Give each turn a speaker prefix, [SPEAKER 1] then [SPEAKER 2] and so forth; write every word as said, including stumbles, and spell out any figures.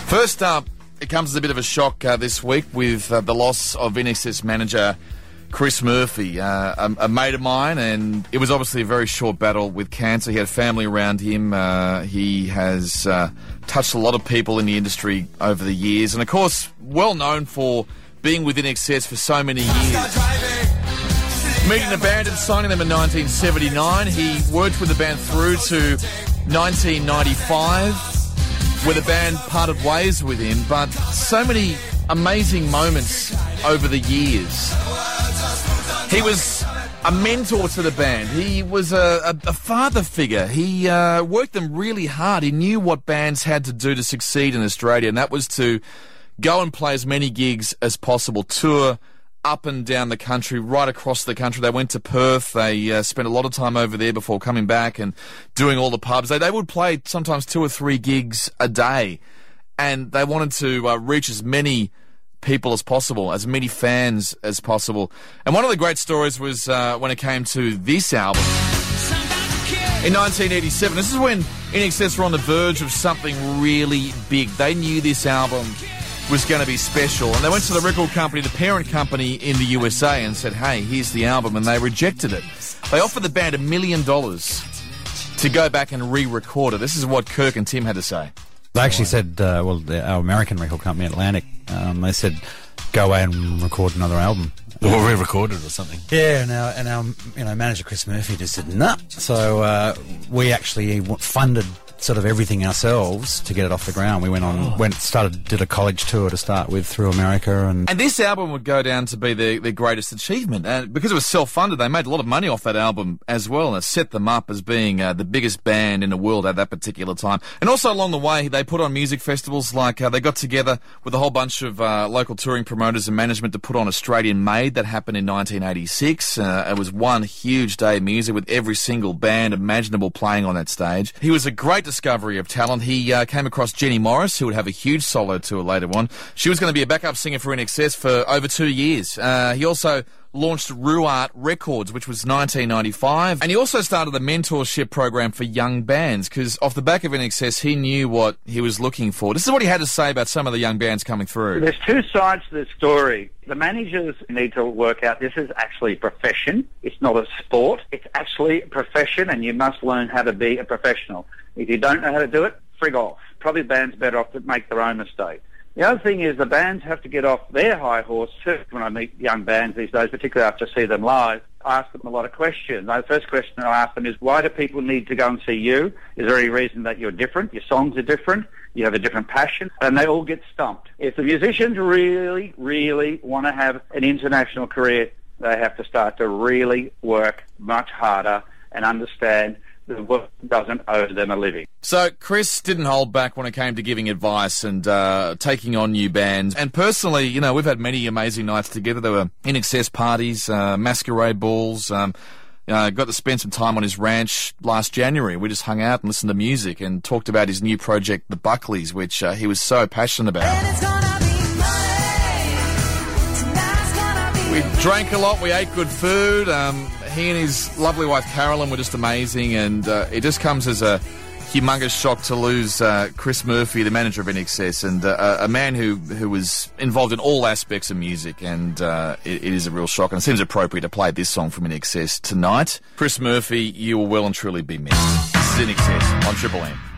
[SPEAKER 1] First up, it comes as a bit of a shock uh, this week with uh, the loss of I N X S manager Chris Murphy, uh, a, a mate of mine, and it was obviously a very short battle with cancer. He had family around him. Uh, he has uh, touched a lot of people in the industry over the years, and of course, well known for being with I N X S for so many years. Meeting the band and signing them in nineteen seventy-nine, he worked with the band through to nineteen ninety-five, where the band parted ways with him, but so many amazing moments over the years. He was a mentor to the band. He was a, a, a father figure. He uh, worked them really hard. He knew what bands had to do to succeed in Australia, and that was to go and play as many gigs as possible, tour up and down the country, right across the country. They went to Perth. They uh, spent a lot of time over there before coming back and doing all the pubs. They, they would play sometimes two or three gigs a day, and they wanted to uh, reach as many people as possible, as many fans as possible. And one of the great stories was uh, when it came to this album. In nineteen eighty-seven, this is when I N X S were on the verge of something really big. They knew this album was going to be special, and they went to the record company, the parent company in the U S A, and said, hey, here's the album, and they rejected it. They offered the band a million dollars to go back and re-record it. This is what Kirk and Tim had to say.
[SPEAKER 2] They actually said, uh, well, the, our American record company, Atlantic, um, they said, go away and record another album.
[SPEAKER 3] Or re-record it or something.
[SPEAKER 2] Yeah, and our, and our you know, manager, Chris Murphy, just said, nah. So uh, we actually funded sort of everything ourselves to get it off the ground. We went on, oh. went, started, did a college tour to start with through America, and
[SPEAKER 1] and this album would go down to be their, their greatest achievement. And because it was self-funded, they made a lot of money off that album as well, and it set them up as being uh, the biggest band in the world at that particular time. And also along the way, they put on music festivals. Like uh, they got together with a whole bunch of uh, local touring promoters and management to put on Australian Made. That happened in nineteen eighty-six. Uh, it was one huge day of music with every single band imaginable playing on that stage. He was a great discovery of talent. He uh, came across Jenny Morris, who would have a huge solo tour later on. She was going to be a backup singer for I N X S for over two years. Uh, he also launched Ruart Records, which was nineteen ninety-five, and he also started a mentorship program for young bands, because off the back of I N X S, he knew what he was looking for. This is what he had to say about some of the young bands coming through.
[SPEAKER 4] There's two sides to this story. The managers need to work out this is actually a profession. It's not a sport. It's actually a profession, and you must learn how to be a professional. If you don't know how to do it, frig off. Probably bands better off to make their own mistake. The other thing is the bands have to get off their high horse too. When I meet young bands these days, particularly after I see them live, I ask them a lot of questions. The first question I ask them is, why do people need to go and see you? Is there any reason that you're different? Your songs are different? You have a different passion? And they all get stumped. If the musicians really, really want to have an international career, they have to start to really work much harder and understand the work doesn't owe them a living.
[SPEAKER 1] So Chris didn't hold back when it came to giving advice and uh, taking on new bands. And personally, you know, we've had many amazing nights together. There were I N X S parties, uh, masquerade balls. Um, uh, got to spend some time on his ranch last January. We just hung out and listened to music and talked about his new project, The Buckleys, which uh, he was so passionate about. We drank a lot. We ate good food. Um, he and his lovely wife Carolyn were just amazing, and uh, it just comes as a humongous shock to lose uh, Chris Murphy, the manager of I N X S, and uh, a man who who was involved in all aspects of music, and uh, it, it is a real shock, and it seems appropriate to play this song from I N X S tonight. Chris Murphy, you will well and truly be missed. This is I N X S on Triple M.